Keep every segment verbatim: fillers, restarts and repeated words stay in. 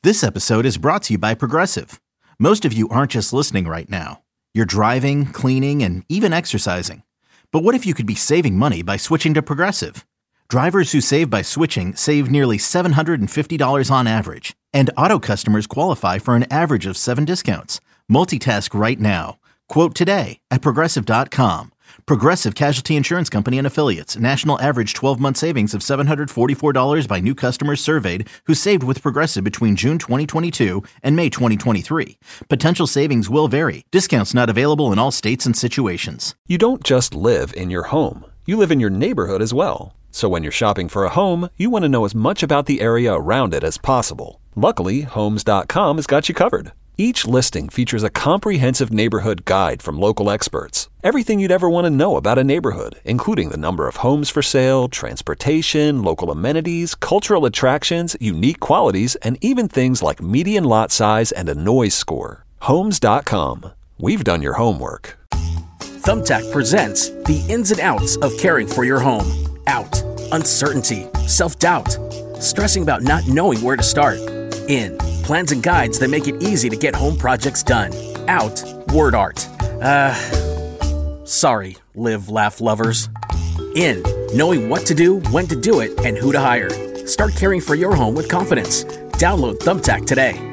This episode is brought to you by Progressive. Most of you aren't just listening right now. You're driving, cleaning, and even exercising. But what if you could be saving money by switching to Progressive? Drivers who save by switching save nearly seven hundred fifty dollars on average. And auto customers qualify for an average of seven discounts. Multitask right now. Quote today at Progressive dot com. Progressive Casualty Insurance Company and Affiliates. National average twelve-month savings of seven hundred forty-four dollars by new customers surveyed who saved with Progressive between June twenty twenty-two and May twenty twenty-three. Potential savings will vary. Discounts not available in all states and situations. You don't just live in your home. You live in your neighborhood as well. So when you're shopping for a home, you want to know as much about the area around it as possible. Luckily, Homes dot com has got you covered. Each listing features a comprehensive neighborhood guide from local experts. Everything you'd ever want to know about a neighborhood, including the number of homes for sale, transportation, local amenities, cultural attractions, unique qualities, and even things like median lot size and a noise score. Homes dot com. We've done your homework. Thumbtack presents the ins and outs of caring for your home. Out. Uncertainty. Self-doubt. Stressing about not knowing where to start. In. Plans and guides that make it easy to get home projects done. Out. Word art. Uh, sorry, live, laugh lovers. In. Knowing what to do, when to do it, and who to hire. Start caring for your home with confidence. Download Thumbtack today.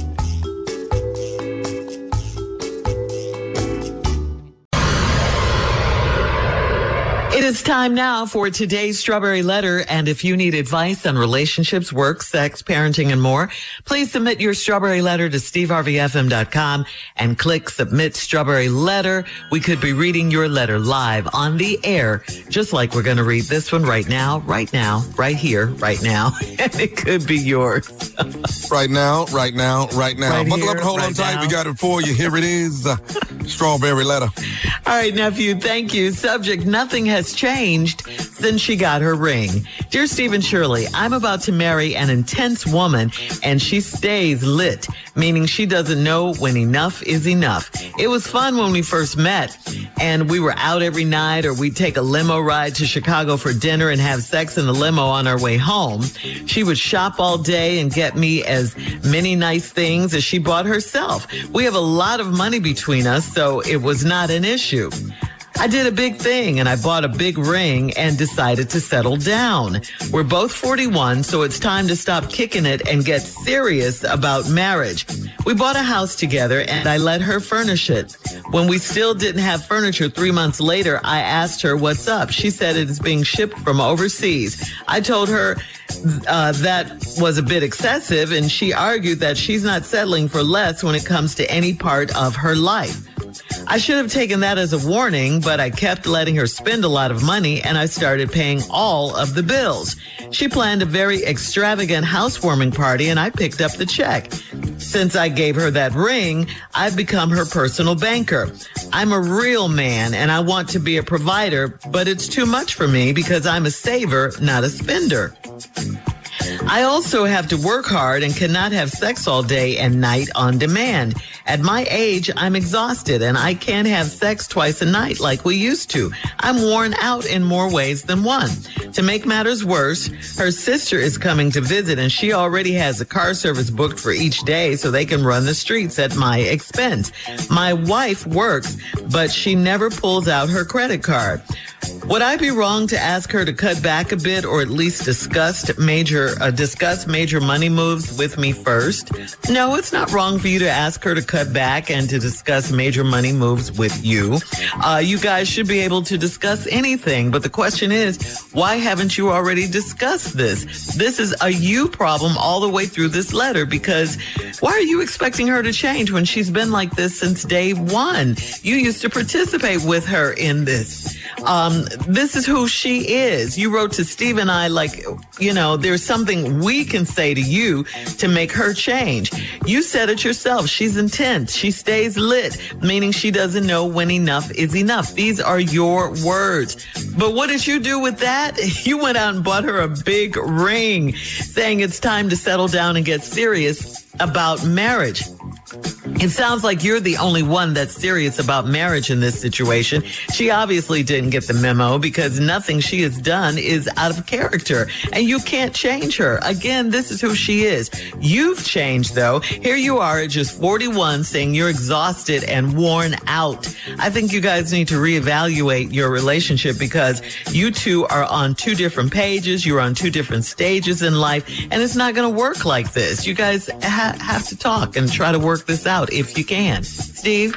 It is time now for today's Strawberry Letter, and if you need advice on relationships, work, sex, parenting, and more, please submit your Strawberry Letter to steve harvey f m dot com and click Submit Strawberry Letter. We could be reading your letter live on the air, just like we're going to read this one right now, right now, right here, right now, and it could be yours. Right now, right now, right now. Right Buckle here, up and hold right on tight. now. We got it for you. Here it is. Uh, Strawberry Letter. All right, nephew, thank you. Subject, nothing has changed since she got her ring. Dear Steve and Shirley, I'm about to marry an intense woman, and she stays lit, meaning she doesn't know when enough is enough. It was fun when we first met, and we were out every night, or we'd take a limo ride to Chicago for dinner and have sex in the limo on our way home. She would shop all day and get me as many nice things as she bought herself. We have a lot of money between us, so it was not an issue. I did a big thing, and I bought a big ring and decided to settle down. We're both forty-one, so it's time to stop kicking it and get serious about marriage. We bought a house together, and I let her furnish it. When we still didn't have furniture three months later, I asked her what's up. She said it is being shipped from overseas. I told her uh, that was a bit excessive, and she argued that she's not settling for less when it comes to any part of her life. I should have taken that as a warning, but I kept letting her spend a lot of money, and I started paying all of the bills. She planned a very extravagant housewarming party, and I picked up the check. Since I gave her that ring, I've become her personal banker. I'm a real man, and I want to be a provider, but it's too much for me because I'm a saver, not a spender. I also have to work hard and cannot have sex all day and night on demand. At my age, I'm exhausted and I can't have sex twice a night like we used to. I'm worn out in more ways than one. To make matters worse, her sister is coming to visit and she already has a car service booked for each day so they can run the streets at my expense. My wife works, but she never pulls out her credit card. Would I be wrong to ask her to cut back a bit or at least discuss major uh, discuss major money moves with me first? No, it's not wrong for you to ask her to cut back and to discuss major money moves with you. Uh, you guys should be able to discuss anything, but the question is, why haven't you already discussed this? This is a you problem all the way through this letter, because why are you expecting her to change when she's been like this since day one? You used to participate with her in this. Um, this is who she is. You wrote to Steve and I like, you know, there's something we can say to you to make her change. You said it yourself. She's intense. She stays lit, meaning she doesn't know when enough is enough. These are your words. But what did you do with that? You went out and bought her a big ring, saying it's time to settle down and get serious about marriage. It sounds like you're the only one that's serious about marriage in this situation. She obviously didn't get the memo because nothing she has done is out of character, and you can't change her. Again, this is who she is. You've changed, though. Here you are at just forty-one saying you're exhausted and worn out. I think you guys need to reevaluate your relationship because you two are on two different pages. You're on two different stages in life, and it's not going to work like this. You guys ha- have to talk and try to work this out if you can. Steve?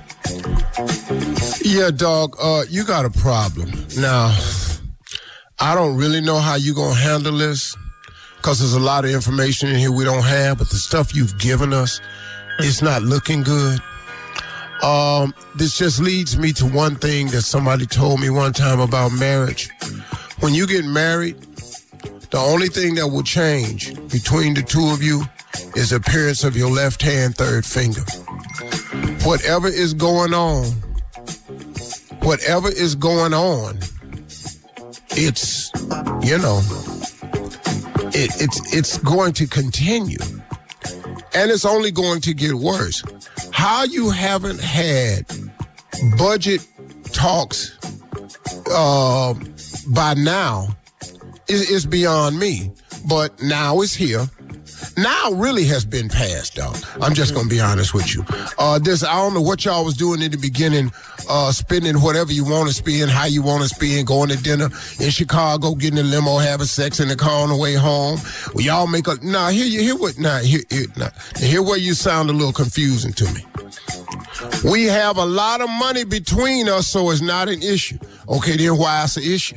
Yeah, dog, uh, you got a problem. Now, I don't really know how you're going to handle this because there's a lot of information in here we don't have, but the stuff you've given us, it's not looking good. Um, this just leads me to one thing that somebody told me one time about marriage. When you get married, the only thing that will change between the two of you is the appearance of your left hand third finger. Whatever is going on, whatever is going on, it's, you know, it, it's it's going to continue. And it's only going to get worse. How you haven't had budget talks uh, by now is, is beyond me. But now it's here. Now really has been passed, dog. I'm just going to be honest with you. Uh, this, I don't know what y'all was doing in the beginning, uh, spending whatever you want to spend, how you want to spend, going to dinner in Chicago, getting a limo, having sex in the car on the way home. Well, y'all make a, nah, here you, hear what, nah, here, here, nah. Here where you sound a little confusing to me. We have a lot of money between us, so it's not an issue. Okay, then why it's an issue?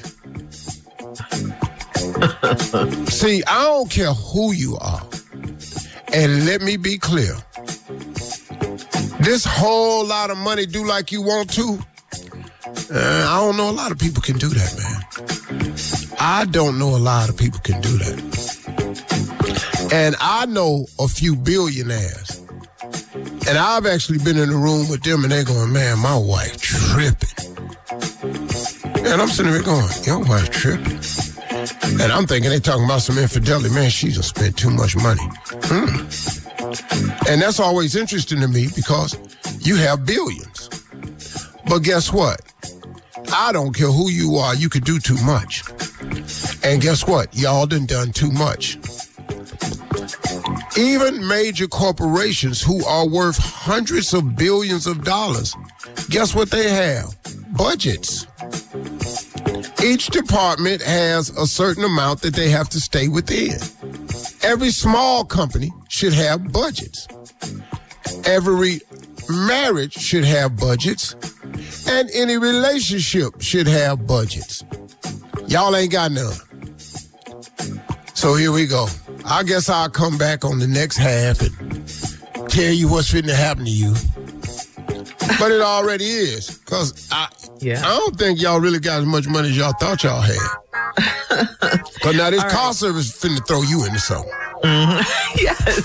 See, I don't care who you are. And let me be clear. This whole lot of money do like you want to. Uh, I don't know a lot of people can do that, man. I don't know a lot of people can do that. And I know a few billionaires. And I've actually been in the room with them and they're going, man, my wife tripping. And I'm sitting there going, your wife tripping. And I'm thinking they talking about some infidelity. Man, she just spent too much money. Hmm. And that's always interesting to me because you have billions. But guess what? I don't care who you are. You could do too much. And guess what? Y'all done done too much. Even major corporations who are worth hundreds of billions of dollars, guess what they have? Budgets. Each department has a certain amount that they have to stay within. Every small company should have budgets. Every marriage should have budgets. And any relationship should have budgets. Y'all ain't got none. So here we go. I guess I'll come back on the next half and tell you what's fitting to happen to you. But it already is. Because I, yeah. I don't think y'all really got as much money as y'all thought y'all had. Because now this All car right. service is finna throw you into something. Mm-hmm.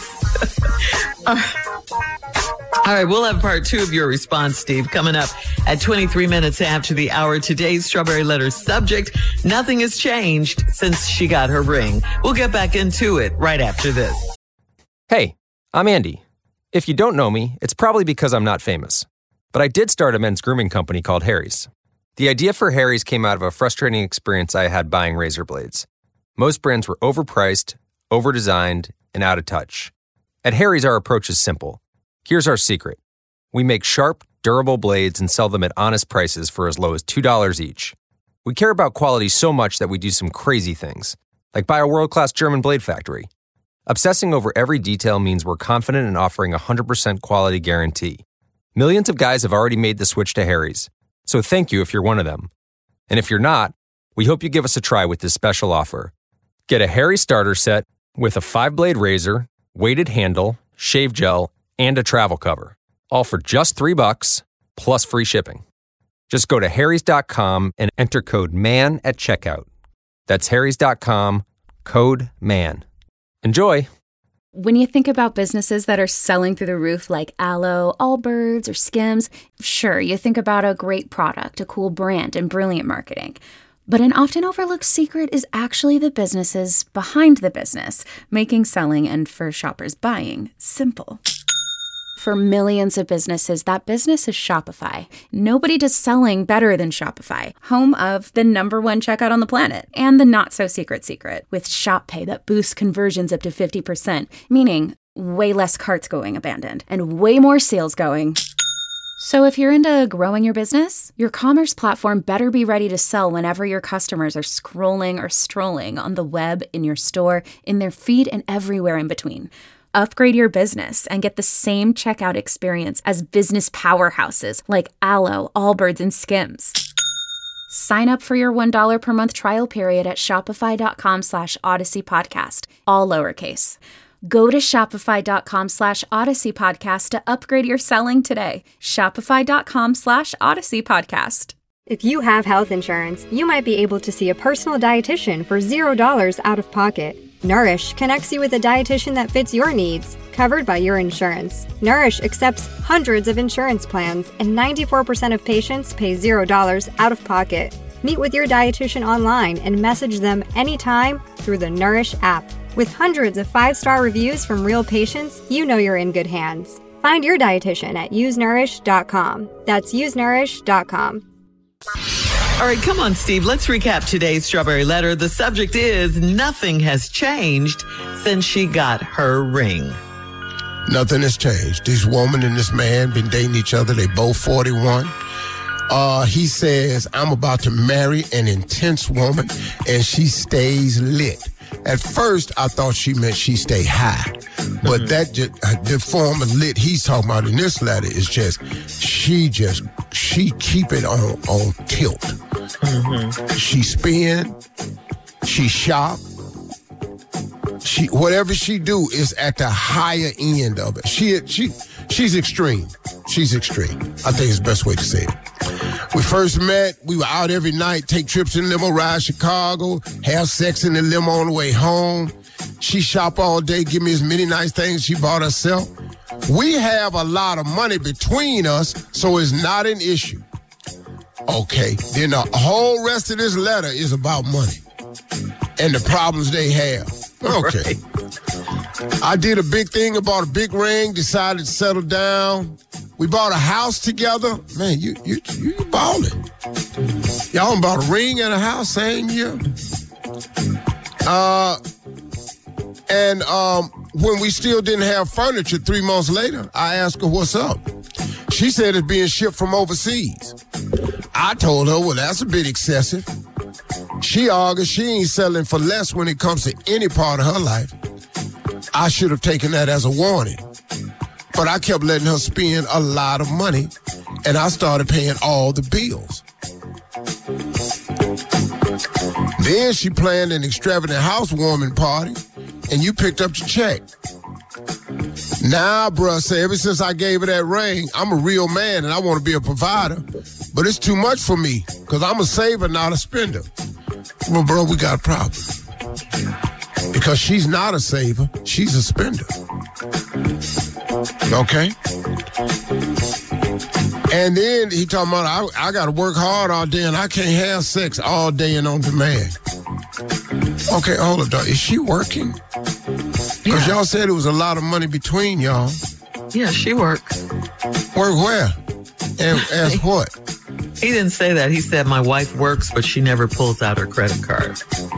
Yes. uh, All right, we'll have part two of your response, Steve, coming up at twenty-three minutes after the hour. Today's Strawberry Letter subject, nothing has changed since she got her ring. We'll get back into it right after this. Hey, I'm Andy. If you don't know me, it's probably because I'm not famous. But I did start a men's grooming company called Harry's. The idea for Harry's came out of a frustrating experience I had buying razor blades. Most brands were overpriced, overdesigned, and out of touch. At Harry's, our approach is simple. Here's our secret. We make sharp, durable blades and sell them at honest prices for as low as two dollars each. We care about quality so much that we do some crazy things, like buy a world-class German blade factory. Obsessing over every detail means we're confident in offering a one hundred percent quality guarantee. Millions of guys have already made the switch to Harry's, so thank you if you're one of them. And if you're not, we hope you give us a try with this special offer. Get a Harry's starter set with a five-blade razor, weighted handle, shave gel, and a travel cover, all for just three bucks plus free shipping. Just go to harrys dot com and enter code MAN at checkout. That's harrys dot com, code MAN. Enjoy! When you think about businesses that are selling through the roof like Aloe, Allbirds, or Skims, sure, you think about a great product, a cool brand, and brilliant marketing. But an often overlooked secret is actually the businesses behind the business, making selling and, for shoppers, buying simple. For millions of businesses, that business is Shopify. Nobody does selling better than Shopify, home of the number one checkout on the planet and the not-so-secret secret with Shop Pay that boosts conversions up to fifty percent, meaning way less carts going abandoned and way more sales going. So if you're into growing your business, your commerce platform better be ready to sell whenever your customers are scrolling or strolling on the web, in your store, in their feed, and everywhere in between. Upgrade your business and get the same checkout experience as business powerhouses like Alo, Allbirds, and Skims. Sign up for your one dollar per month trial period at shopify.com slash Odyssey Podcast, all lowercase. Go to shopify.com slash Odyssey Podcast to upgrade your selling today. Shopify.com slash Odyssey Podcast. If you have health insurance, you might be able to see a personal dietitian for zero dollars out of pocket. Nourish connects you with a dietitian that fits your needs, covered by your insurance. Nourish accepts hundreds of insurance plans, and ninety-four percent of patients pay zero dollars out of pocket. Meet with your dietitian online and message them anytime through the Nourish app. With hundreds of five-star reviews from real patients, you know you're in good hands. Find your dietitian at use nourish dot com. That's use nourish dot com. All right, come on, Steve. Let's recap today's Strawberry Letter. The subject is nothing has changed since she got her ring. Nothing has changed. This woman and this man been dating each other. They both forty-one. Uh, he says, I'm about to marry an intense woman, and she stays lit. At first, I thought she meant she stay high. But mm-hmm. that just, uh, the form of lit he's talking about in this letter is just, she just, she keep it on, on tilt. Mm-hmm. She spin, she shop, she, whatever she do is at the higher end of it. She, she, she's extreme. She's extreme. I think it's the best way to say it. We first met, we were out every night, take trips in limo, ride Chicago, have sex in the limo on the way home. She shop all day, give me as many nice things she bought herself. We have a lot of money between us, so it's not an issue. Okay, then the whole rest of this letter is about money and the problems they have. Okay. Right. I did a big thing, I bought a big ring, decided to settle down. We bought a house together. Man, you you you balling. Y'all bought a ring and a house same year. Uh, and um, when we still didn't have furniture three months later, I asked her what's up. She said it's being shipped from overseas. I told her, well, that's a bit excessive. She argued she ain't selling for less when it comes to any part of her life. I should have taken that as a warning. But I kept letting her spend a lot of money, and I started paying all the bills. Then she planned an extravagant housewarming party, and you picked up your check. Nah, bruh, say, ever since I gave her that ring, I'm a real man, and I want to be a provider. But it's too much for me, because I'm a saver, not a spender. Well, bro, we got a problem. Because she's not a saver, she's a spender. Okay? And then he talking about, I, I got to work hard all day and I can't have sex all day and on demand. Okay, hold up, dog. Is she working? Because yeah. y'all said it was a lot of money between y'all. Yeah, she work. Work where? And as what? He didn't say that. He said my wife works, but she never pulls out her credit card.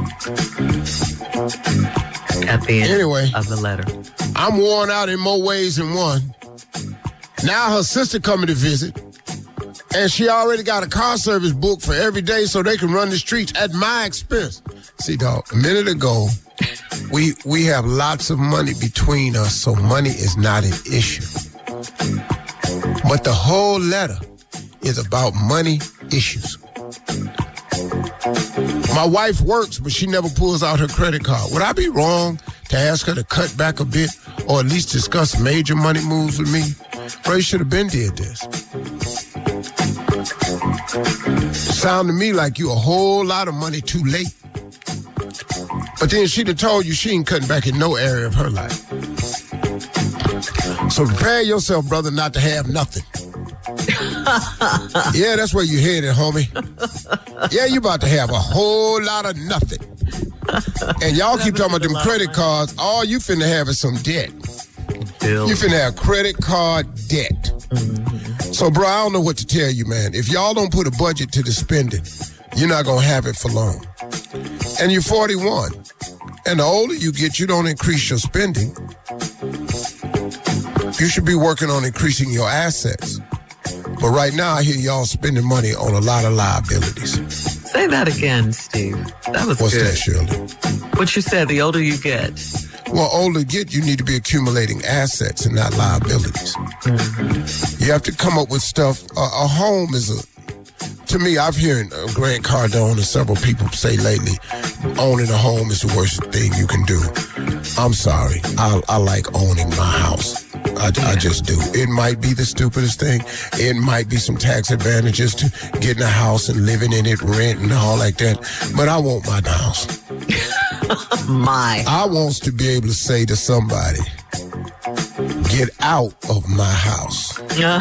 At the end anyway, of the letter. I'm worn out in more ways than one. Now her sister coming to visit, and she already got a car service booked for every day so they can run the streets at my expense. See, dog, a minute ago, we we have lots of money between us, so money is not an issue. But the whole letter is about money issues. My wife works, but she never pulls out her credit card. Would I be wrong to ask her to cut back a bit or at least discuss major money moves with me? Bro, you should have been did this. Sound to me like you a whole lot of money too late. But then she'd have told you she ain't cutting back in no area of her life. So prepare yourself, brother, not to have nothing. Yeah, that's where you headed, homie. Yeah, you about to have a whole lot of nothing. And y'all keep talking about them credit cards. All you finna have is some debt. bills. You finna have credit card debt. Mm-hmm. So, bro, I don't know what to tell you, man. If y'all don't put a budget to the spending, you're not gonna have it for long. And you're forty-one. And the older you get, you don't increase your spending. You should be working on increasing your assets. But right now, I hear y'all spending money on a lot of liabilities. Say that again, Steve. That was What's good. that, Shirley? What you said, the older you get. Well, older you get, you need to be accumulating assets and not liabilities. Mm-hmm. You have to come up with stuff. Uh, a home is a... To me, I've heard uh, Grant Cardone and several people say lately, owning a home is the worst thing you can do. I'm sorry. I, I like owning my house. I, I just do. It might be the stupidest thing. It might be some tax advantages to getting a house and living in it, rent and all like that. But I want my house. my. I want to be able to say to somebody, get out of my house.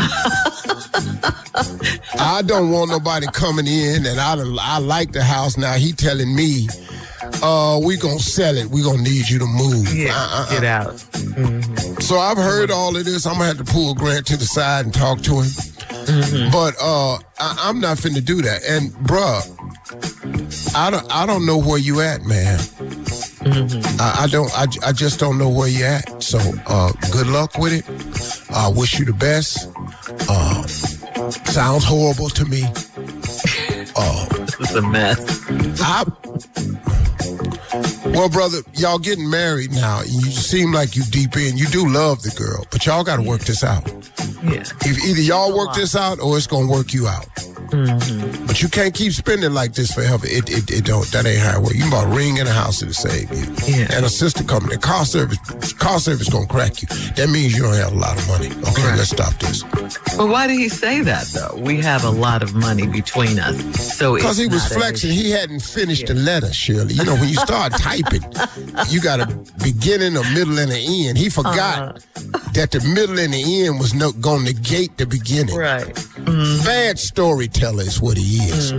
I don't want nobody coming in and I, I like the house. Now he telling me, uh, we gonna sell it. We gonna need you to move. Yeah, uh, uh, get out. Mm-hmm. So I've heard all of this. I'm gonna have to pull Grant to the side and talk to him. Mm-hmm. But uh, I, I'm not finna do that. And bruh, I don't, I don't know where you at, man. Mm-hmm. I, I don't. I, I just don't know where you at. So uh, good luck with it. I uh, wish you the best. Uh, sounds horrible to me. Uh, this is a mess. I, well, brother, y'all getting married now. You seem like you deep in. You do love the girl, but y'all got to work this out. Yeah. If either y'all work this out or it's gonna work you out. Mm-hmm. But you can't keep spending like this forever. It it, it don't. That ain't how it works. You buy a ring in a house to save you. Yeah. And a sister company. Car service. Car service gonna crack you. That means you don't have a lot of money. Okay, right. Let's stop this. Well, why did he say that though? We have a lot of money between us. So because he was flexing. He hadn't finished yeah. the letter, Shirley. You know, when you start typing, you got a beginning, a middle, and an end. He forgot uh-huh. that the middle and the end was no, gonna negate the beginning. Right. Mm-hmm. Bad storyteller is what he is.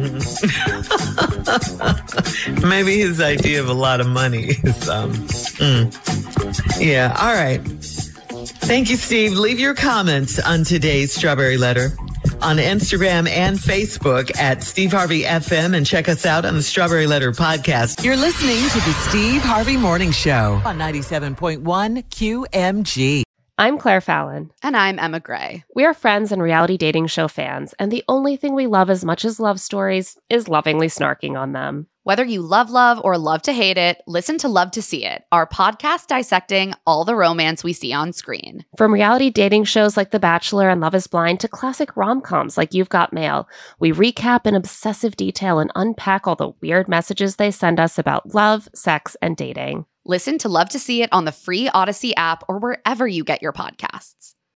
Mm-hmm. Maybe his idea of a lot of money is, um, mm. yeah. All right. Thank you, Steve. Leave your comments on today's Strawberry Letter on Instagram and Facebook at Steve Harvey F M, and check us out on the Strawberry Letter podcast. You're listening to the Steve Harvey Morning Show on ninety-seven point one Q M G. I'm Claire Fallon. And I'm Emma Gray. We are friends and reality dating show fans, and the only thing we love as much as love stories is lovingly snarking on them. Whether you love love or love to hate it, listen to Love to See It, our podcast dissecting all the romance we see on screen. From reality dating shows like The Bachelor and Love is Blind to classic rom-coms like You've Got Mail, we recap in obsessive detail and unpack all the weird messages they send us about love, sex, and dating. Listen to Love to See It on the free Odyssey app or wherever you get your podcasts.